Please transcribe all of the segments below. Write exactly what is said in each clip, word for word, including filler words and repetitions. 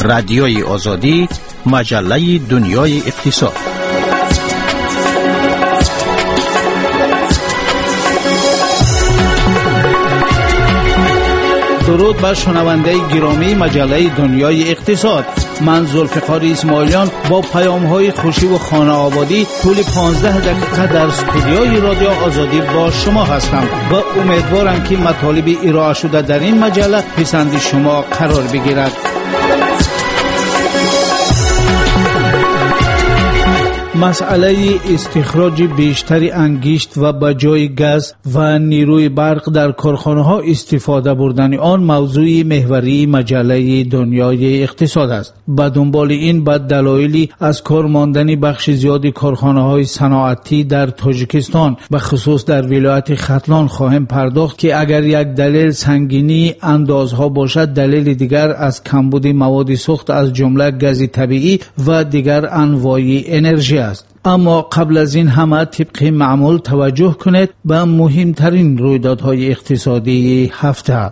رادیوی آزادی، مجله دنیای اقتصاد. درود بر شنونده گرامی مجله دنیای اقتصاد. من ذوالفقار اسماعیلیان با پیام‌های خوشی و خانه آبادی طول پانزده دقیقه در استودیوی رادیو آزادی با شما هستم و امیدوارم که مطالب ارائه شده در این مجله پسند شما قرار بگیرد. مسئله استخراج بیشتری انگشت و بجای گاز و نیروی برق در کارخانه‌ها استفاده بردن آن موضوع محوری مجله دنیای اقتصاد است. به دنبال این به دلایلی از کار ماندن بخش زیادی کارخانه‌های صنعتی در تاجیکستان به خصوص در ولایت ختلان خواهیم پرداخت که اگر یک دلیل سنگینی اندازها باشد، دلیل دیگر از کمبود مواد سوخت از جمله گاز طبیعی و دیگر انواع انرژی است. اما قبل از این همه طبق معمول توجه کنید به مهمترین رویدادهای اقتصادی هفته.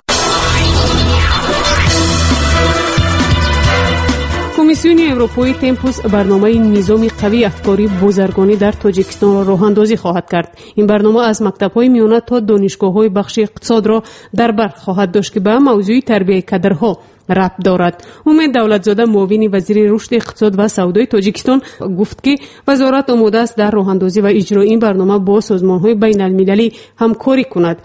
کمیسیون اروپایی تمپوس برنامه نظام قوی افکاری بازرگانی در تاجیکستان را راه اندازی خواهد کرد. این برنامه از مکتب‌های میانه تا دانشگاه‌های بخش اقتصاد را در بر خواهد داشت که به موضوع تربیت کادرها ربط دارد. امید دولتزاده معاون وزیر رشد اقتصاد و سودای تاجیکستان گفت که وزارت آماده است در راه اندازی و اجرای این برنامه با سازمان‌های بین‌المللی همکاری کند.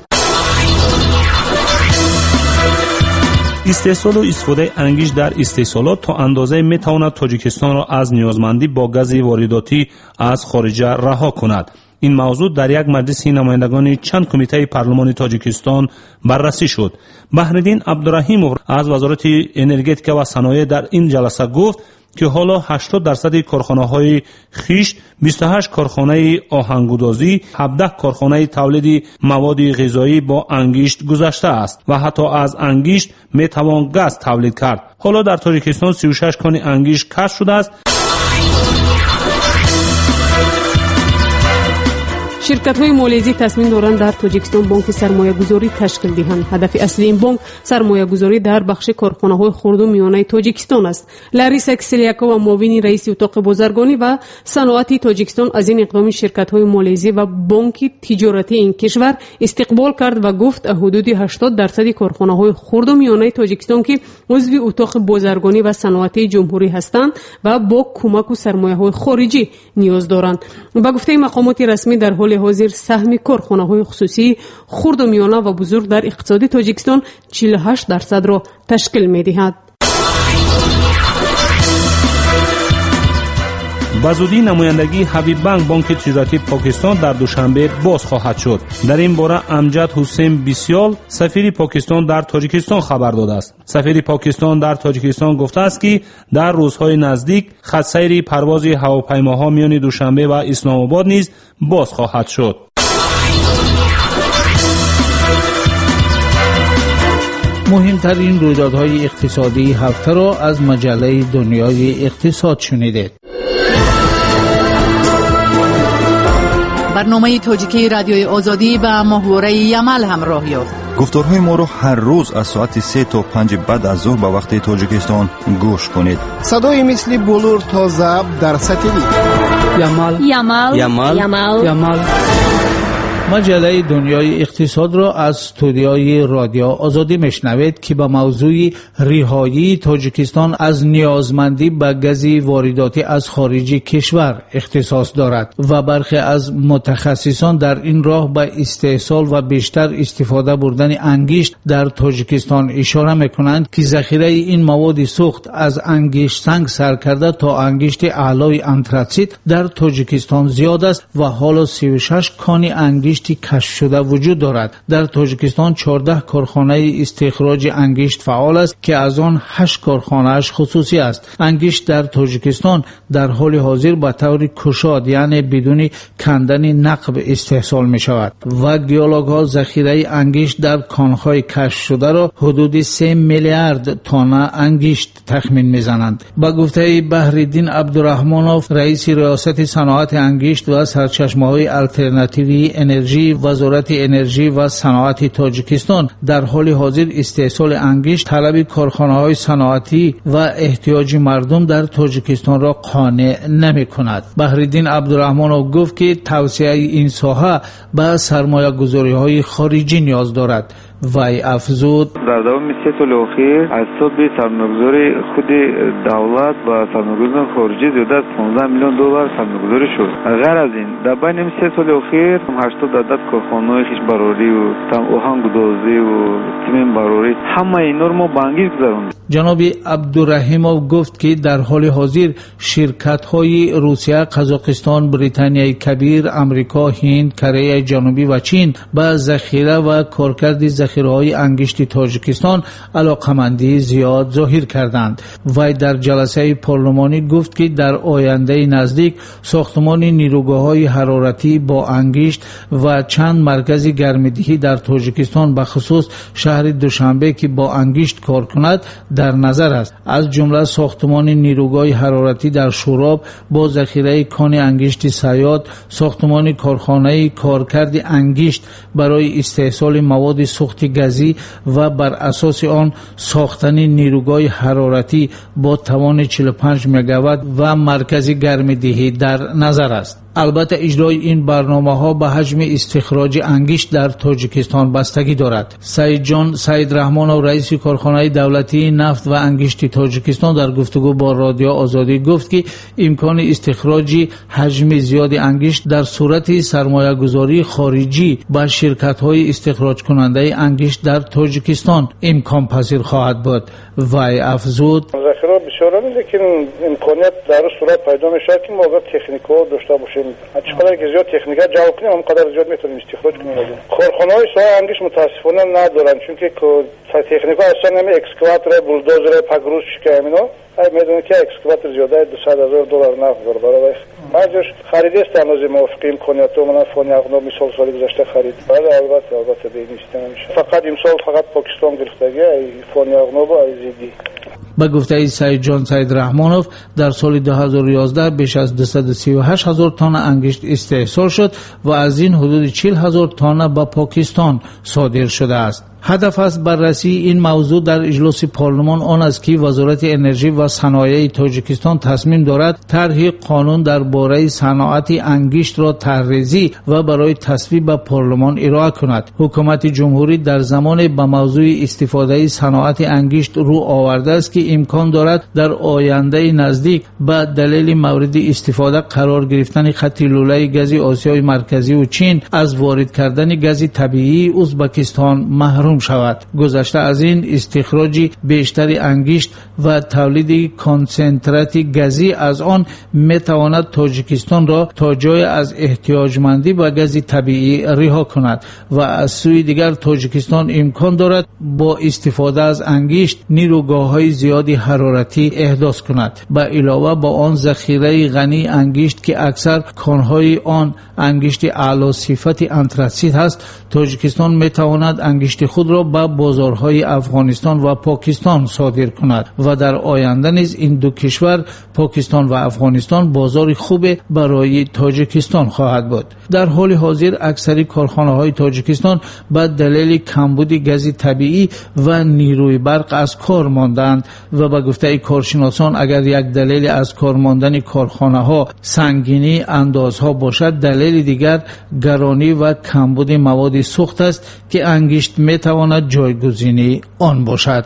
استحصال و استفاده انگشت در استحصالات تا اندازه میتواند تاجیکستان را از نیازمندی با گاز وارداتی از خارج رها کند. این موضوع در یک مجلس نمایندگان چند کمیته پارلمان تاجیکستان بررسی شد. بحرالدین عبدالرحیمov از وزارت انرژی و صنایع در این جلسه گفت که حالا هشتاد درصد کارخانه‌های خشت، بیست و هشت کارخانه آهنگودازی، هفده کارخانه تولید مواد غذایی با انگشت گذشته است و حتی از انگشت میتوان گاز تولید کرد. حالا در تاجیکستان سی و شش کان انگشت کشف شده است. شرکت‌های مالیزی تصمیم دارند در تاجیکستان بانک سرمایه‌گذاری تشکیل دهند. هدف اصلی این بانک سرمایه‌گذاری در بخش کارخانه‌های خرد و میانه تاجیکستان است. لاریسا کسلیاکووا معاون رئیس اتاق بازرگانی و صنعتی تاجیکستان از این اقدام شرکت‌های مالیزی و بانک تجارتی این کشور استقبال کرد و گفت حدود هشتاد درصد کارخانه‌های خرد و میانه تاجیکستان که عضو اتاق بازرگانی و صنعتی جمهوری هستند و با کمک و سرمایه‌های خارجی نیاز دارند. با گفته مقامات رسمی در حال حاضر سهم کارخانه‌های خصوصی خرد و میانه و بزرگ در اقتصاد تاجیکستان چهل و هشت درصد را تشکیل می‌دهد. بزودی نمایندگی حبیب بانک بانک تجارتی پاکستان در دوشنبه باز خواهد شد. در این باره امجد حسین بیسیال سفیر پاکستان در تاجیکستان خبر داده است. سفیر پاکستان در تاجیکستان گفته است که در روزهای نزدیک خط سیر پرواز هواپیماها میان دوشنبه و اسلام آباد نیز باز خواهد شد. مهمترین رویدادهای اقتصادی هفته را از مجله دنیای اقتصاد شنیدید. برنامه تاجیکی رادیوی آزادی به محوره یمل همراه یافت. گفتارهای ما را هر روز از ساعت سه تا پنج بعد از ظهر به وقت تاجیکستان گوش کنید. صدای مثل بلور تا ضبط در ستلیت. یمل یمل یمل یمل یمل. مجله دنیای اقتصاد را از استودیوی رادیو آزادی میشنوید که به موضوع رهایی تاجیکستان از نیازمندی به گاز وارداتی از خارج کشور اختصاص دارد و برخی از متخصصان در این راه به استحصال و بیشتر استفاده بردن انگشت در تاجیکستان اشاره میکنند که ذخیره این مواد سوخت از انگشت سنگ سرکرده تا انگشت اعلای انتراتسیت در تاجیکستان زیاد است و حالا سی و شش کان انگشت کشف شده وجود دارد. در تاجیکستان چهارده کارخانه استخراج انگشت فعال است که از آن هشت کارخانه‌اش خصوصی است. انگشت در تاجیکستان در حال حاضر به طور کشاد یعنی بدون کندن نقب استحصال می شود و گیولوگ‌ها ذخیره انگشت در کان‌های کشف شده را حدود سه میلیارد تن انگشت تخمین می‌زنند. با گفته بحرالدین عبدالرحمنov رئیس ریاست صنعت انگشت و سرچشمه‌های آلترناتیوی انرژی انرژی وزارت انرژی و صنعت تاجیکستان در حال حاضر استحصال انگشت طلب کارخانه‌های صنعتی و احتیاج مردم در تاجیکستان را قانع نمی‌کند. بحرالدین عبدالرحمانov گفت که توسعه این ساحه به سرمایه‌گذاری‌های خارجی نیاز دارد. وی افزود در دوام سه سال اخیر از حساب سرمایه‌گذاری خود دولت و سرمایه‌گذاران خارجی زیاده از پانزده میلیون دلار سرمایه‌گذاری شد. غیر از این در بین این سه سال اخیر هشتاد عدد کارخانه‌های خیش براری و آهن گدازی و تیم براری همه اینا رو ما به انگیز گذراندیم. جناب عبدالرحیمov گفت که در حال حاضر شرکت‌های روسیه، قزاقستان، بریتانیای کبیر، آمریکا، هند، کره جنوبی و چین به ذخیره و کارکرد ذخیره‌های انگشت تاجیکستان علاقمندی زیاد ظاهر کردند. وی در جلسه پارلمانی گفت که در آینده نزدیک ساختمان نیروگاه‌های حرارتی با انگشت و چند مرکز گرم‌دهی در تاجیکستان به خصوص شهر دوشنبه که با انگشت کار کند در نظر است. از جمله ساختمان نیروگاه حرارتی در شوراب با ذخیره کان انگشت صیاد، ساختمان کارخانه کارکرد انگشت برای استحصال مواد سوخت گازی و بر اساس آن ساختن نیروگاه حرارتی با توان چهل و پنج مگاوات و مرکز گرم‌دهی در نظر است. البته اجرای این برنامه‌ها به حجم استخراج انگشت در تاجیکستان بستگی دارد. سید جان سید رحمانov رئیس کارخانه دولتی نفت و انگشت تاجیکستان در گفتگو با رادیو آزادی گفت که امکان استخراج حجم زیاد انگشت در صورت سرمایه‌گذاری خارجی با شرکت‌های استخراج کننده انگشت در تاجیکستان امکان پذیر خواهد بود. وی افزود ذخیره بسیار است، لیکن امکانیت در صورت پیدا میشه که ما باید تکنیکو داشته باشیم. چقدر که زیاد تکنیکا جواب کنیم اونقدر زیاد میتونیم استخراج کنیم. کارخانه‌های ساحه انگشت متاسفانه ندارن، چون که تکنیکا اصلا نمی اکسکواتور، بولدوزر، پگروش که اینا ای میدونه که اکسکواتور زیاده دویست هزار دلار نفت داره. برای بعضیش خریدی است اندازه موافق امکانیت و من فون یقنا مثال سال گذشته خرید. بله البته البته به این استفاده میشه. فقط امسال فقط پاکستان گرفتگی فون یقنا با زیدی. با گفته سید جان سید رحمانov در سال دو هزار و یازده بیش از دویست و سی و هشت هزار تن انگشت استحصال شد و از این حدود چهل هزار تن به پاکستان صادر شده است. هدف از بررسی این موضوع در اجلاس پارلمان آن است که وزارت انرژی و صنایع تاجیکستان تصمیم دارد طرح قانون درباره صنعت انگشت را طرح‌ریزی و برای تصویب به پارلمان ارائه کند. حکومت جمهوری در زمان به موضوع استفاده صنعت انگشت رو آورده است که امکان دارد در آینده نزدیک به دلیل مورد استفاده قرار گرفتن خط لوله گاز آسیای مرکزی و چین از وارد کردن گاز طبیعی ازبکستان محروم شود. گذشته از این استخراج بیشتر انگشت و تولید کنسنترات گازی از آن میتواند تاجیکستان را تا جای از احتیاجمندی به گاز طبیعی رها کند و از سوی دیگر تاجیکستان امکان دارد با استفاده از انگشت نیروگاه‌های زیادی حرارتی احداث کند. به علاوه با آن ذخیره غنی انگشت که اکثر کانهای آن انگشت اعلی صفت انتراسیت است، تاجیکستان میتواند انگشت خود را به بازارهای افغانستان و پاکستان صادر کند و در آینده نیز این دو کشور پاکستان و افغانستان بازار خوب برای تاجیکستان خواهد بود. در حال حاضر اکثر کارخانه‌های تاجیکستان به دلیل کمبود گاز طبیعی و نیروی برق از کار ماندند و به گفته کارشناسان اگر یک دلیل از کار ماندن کارخانه‌ها سنگینی اندازها باشد، دلیل دیگر گرانی و کمبود مواد سوخت است که انگشت میتواند جایگزینی آن باشد.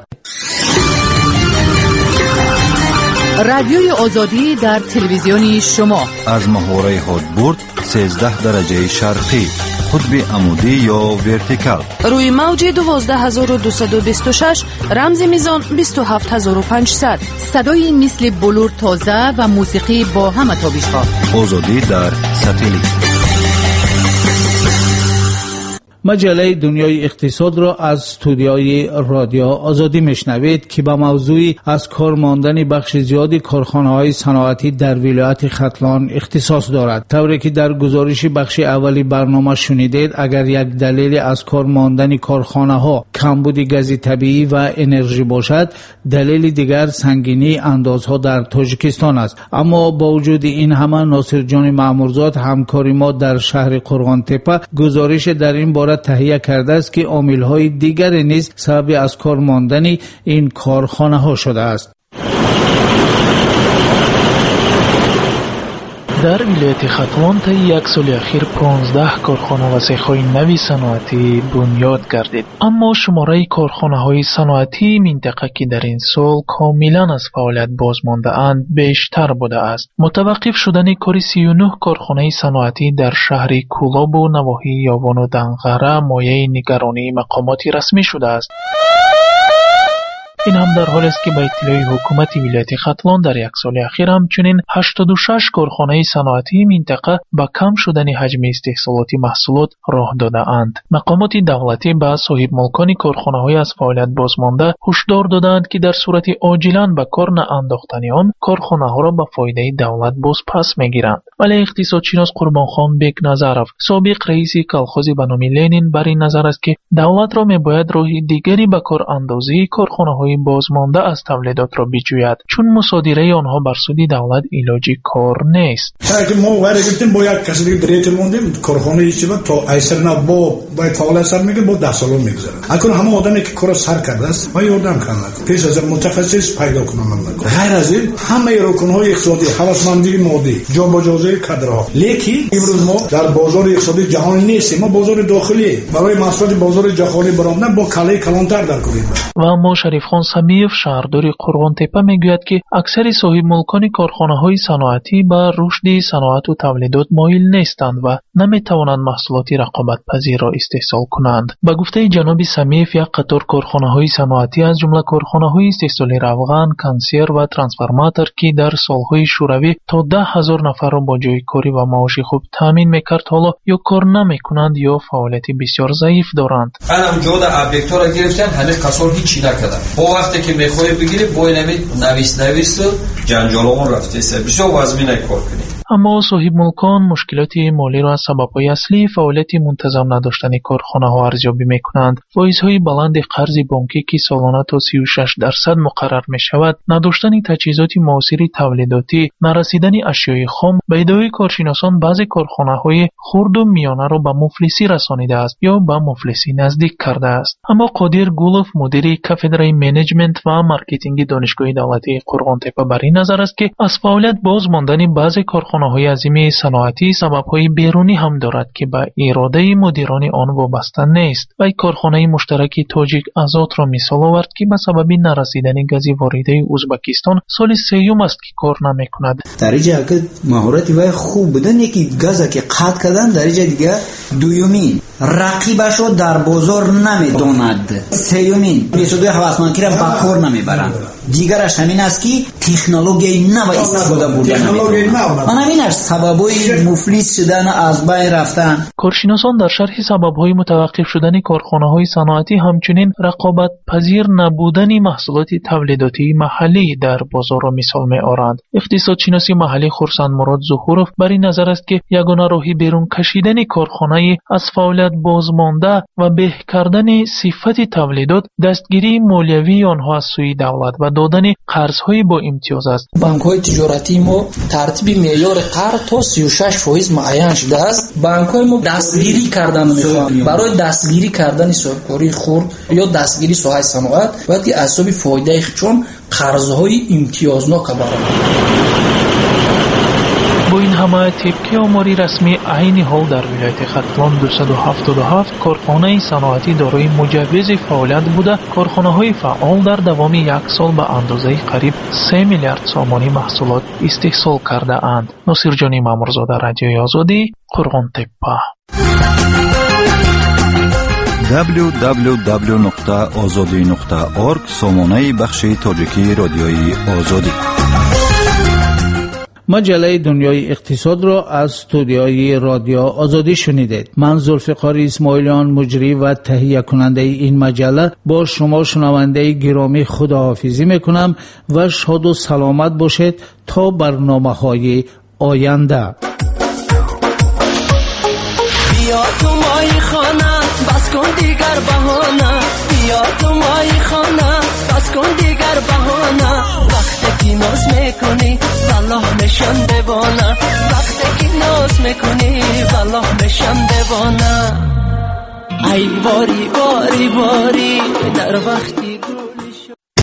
رادیوی آزادی در تلویزیونی شما از محوره هادبورد سیزده درجه شرقی، قطب عمودی یا ورتیکال، روی موج دوازده هزار و دویست و بیست و شش، رمز میزان بیست و هفت هزار و پانصد. صدای مثل بلور تازه و موسیقی با همه تابش‌ها. آزادی در ساتلیت. مجله دنیای اقتصاد را از استودیوی رادیو آزادی میشنوید که به موضوع از کار ماندن بخش زیادی کارخانه‌های صنعتی در ولایت ختلان اختصاص دارد. طوری که در گزارش بخش اولی برنامه شنیدید، اگر یک دلیل از کار ماندن کارخانه‌ها کمبود گاز طبیعی و انرژی باشد، دلیل دیگر سنگینی اندازها در تاجیکستان است. اما با وجود این همه، ناصر جان مامورزاد همکار ما در شهر قرغان تپه گزارش در این باره تهیه کرده است که عامل‌های دیگر نیز سبب از کار ماندن این کارخانه‌ها شده است. در ولایت ختلان تا یک سال اخیر پانزده کارخانه و سیخ‌های نوی صنعتی بنیاد گردید. اما شماره کارخانه‌های صنعتی منطقه که در این سال کاملا از فعالیت باز مانده اند بیشتر بوده است. متوقف شدن کار سی و نه کارخانه صنعتی در شهر کولاب و نواحی یاوان و دنغره مایه نگرانی مقامات رسمی شده است. این هم در حالی است که با اطلاع حکومت ولایت ختلان در یک سال اخیر همچنین هشتاد و شش کارخانه صنعتی منطقه با کم شدن حجم استحصالاتی محصولات راه داده اند. مقامات دولتی به صاحب مالکان کارخانه‌های از فعالیت بازمانده هشدار دادند که در صورت عاجلا به کار ناانداختن آن کارخانه‌ها را به فایده دولت باز پس میگیرند. ولی اقتصادشناس قربانخان بیگ نظرов، سابق رئیس کالخوز به نام لنین، بر این نظر است که دولت را میباید راه دیگری به کار اندازی کارخانه‌های بازمانده از تولیدات را بجوید، چون مصادره آنها بر سود دولت علاجی کار نیست. تا ما وارد گفتیم با یک کسی دیگه دریت موندیم کارخانه هیچ وقت تا ایسر نه با با فعالیت سر میگه با ده سال میگذره. اکنون همه آدمی که کار سر کرده است ما یادم کنند پیش از متخصص پیدا کنم من. غیر از این همه رکنهای اقتصادی هوسمندی مادی جابجایی کادرها، لیکن امروز ما در بازار اقتصادی جهانی نیستیم، ما بازار داخلی برای محصولات بازار جهانی برآمدن با کلای کلانتر در کنیم. و اما شریف خان سمیف شهردار قرغان تپه میگوید که اکثر صاحب ملکان کارخانه‌های صنعتی به رشد صنعت و تولیدات مایل نیستند و نمیتوانند محصولات رقابت پذیر را استحصال کنند. با گفته جناب سمیف، یک قطار کارخانه‌های صنعتی از جمله کارخانه‌های استحصال روغن، کنسرو و ترانسفورماتور که در سالهای شوروی تا ده هزار نفر را با جای کاری و معاش خوب تامین میکرد، حالا یا کار نمیکنند یا فعالیت بسیار ضعیف دارند. الان جودا ابجکت را گرفتن، هنوز کسور هیچی نکردن. با وقتی که میخوای بگیری بوی نمید نویس نویس جنجالمون رفته سر بسیار وزمینه کار کنی. اما صاحب ملکان مشکلات مالی را از سبب‌های اصلی فعالیت منتظم نداشتن کارخانه‌ها ارزیابی می‌کنند. فایزهای بلند قرض بانکی که سالانه تا سی و شش درصد مقرر می‌شود، نداشتن تجهیزات معاصر تولیداتی، نرسیدن اشیای خام، به ادعای کارشناسان بعضی کارخانه‌های خرد و میانه را به مفلسی رسانیده است یا به مفلسی نزدیک کرده است. اما قادر گولوف، مدیر کافدرای منیجمنت و مارکتینگ دانشگاه دولتی قرغان تپه، بر این نظر است که از فعالیت باز ماندن بعضی کارخانه‌های عظیم صنعتی سبب‌های بیرونی هم دارد که به اراده مدیران آن وابسته نیست. و کارخانه مشترک تاجیک آزاد را مثال آورد که به سبب نرسیدن گاز واریده ازبکستان سال سیوم است که کار نمی‌کند. در اینجا که مهارت و خوب بودن یکی گاز که قطع کردن، در اینجا دیگه دویمین رقیبش رو در بازار نمیداند، سیومین بیست و دو هوسمندی را به کار نمیبرند. دیگرش همین است که تکنولوژی نو استفاده بردن. من همین است سببای مفلس شدن، از بین رفتن. کارشناسان در شرح سبب‌های متوقف شدن کارخانه‌های صنعتی همچنین رقابت پذیر نبودن محصولات تولیداتی محلی در بازار را مثال می‌آورند. اقتصادشناسی محلی خورسند مراد ظهورов بر این نظر است که یگانه راهی بیرون کشیدن کارخانه از فعالیت بازمانده و به کردن صفت تولیدات دستگیری مالیوی آنها از سوی دولت و دادن قرض‌های با امتیاز است. بانک‌های تجارتی ما ترتیب معیار قرض تا سی و شش فیصد معین شده است. بانک‌های ما دستگیری کردن می‌خواهند. برای دستگیری کردن سرکاری خرد یا دستگیری ساحه صنعت باید حساب فایده چون قرض‌های امتیازناک برآورد. با این همه طبق آماری رسمی عین حال در ولایت ختلان دویست و هفتاد و هفت کارخانه صنعتی دارای مجوز فعالیت بوده. کارخانه‌های فعال در دوام یک سال به اندازه قریب سه میلیارد سامانی محصولات استحصال کرده اند. ناصر جانی مامورزاده، رادیوی آزادی، قرغان تپه. دبلیو دبلیو دبلیو نقطه آزادی نقطه اورگ سامانه بخش تاجیکی رادیوی آزادی. مجله دنیای اقتصاد را از استودیوی رادیو آزادی شنیدید. من ذوالفقار اسماعیلیان مجری و تهیه کننده این مجله با شما شنونده گرامی خداحافظی میکنم و شاد و سلامت باشید تا برنامه های آینده. بیا تو مای خانه بس کن دیگر بهانه، بیا تو مای خانه بس کن دیگر بهانه، وقتی که ناز میکنی والله میشم دیوانه، وقتی که ناز میکنی والله میشم دیوانه. ای باری باری باری در وقتی